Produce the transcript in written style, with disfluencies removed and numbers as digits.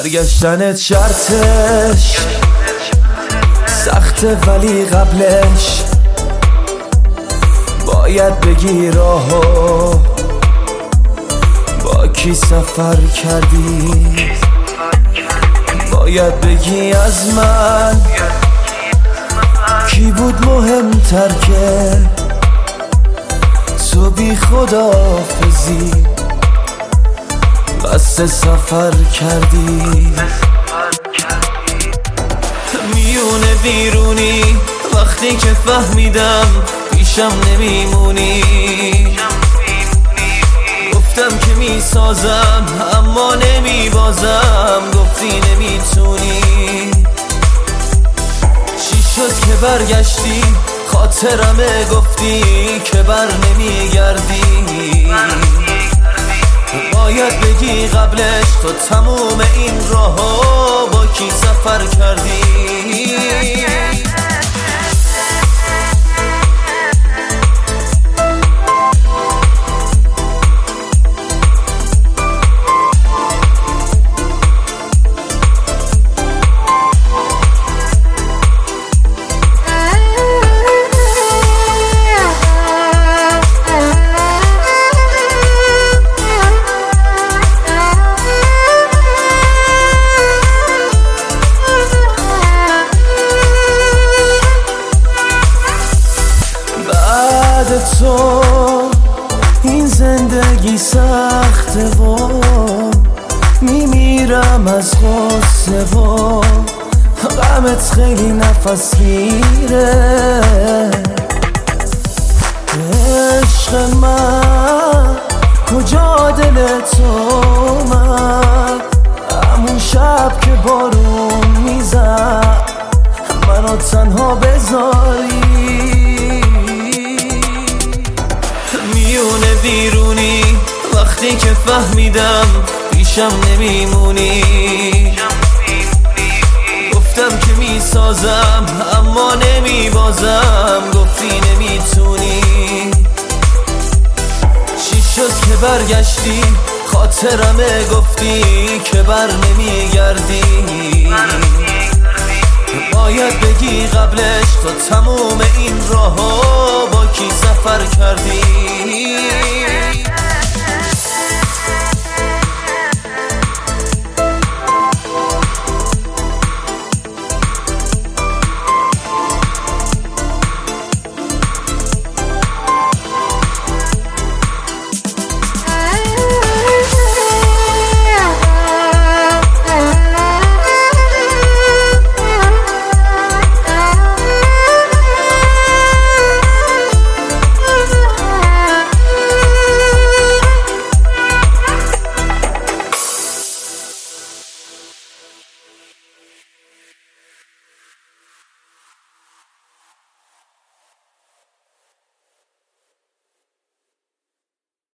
برگشتنت شرطش سخته ولی قبلش باید بگی راهو با کی سفر کردی، باید بگی از من کی بود مهمتر که تو بی خداحافظی قصد سفر کردی. میونه بیرونی وقتی که فهمیدم پیشم نمیمونی، گفتم که میسازم اما نمیبازم، گفتی نمیتونی. چی شد که برگشتی خاطرمه گفتی که بر نمیگردی، باید بگی قبلش تو تموم این راهو با کی سفر کردی. تو این زندگی سخته و میمیرم از غصه و غمت خیلی نفس گیره. عشق من کجا دل تو من، همون شب که بارون میزد منو تنها بذاری. میونه بیرونی وقتی که فهمیدم پیشم نمیمونی، گفتم که میسازم اما نمیبازم، گفتی نمیتونی. چی شد که برگشتی خاطرمه گفتی که بر نمیگردی، باید بگی قبلش تو تموم این راهو با کی سفر کردی.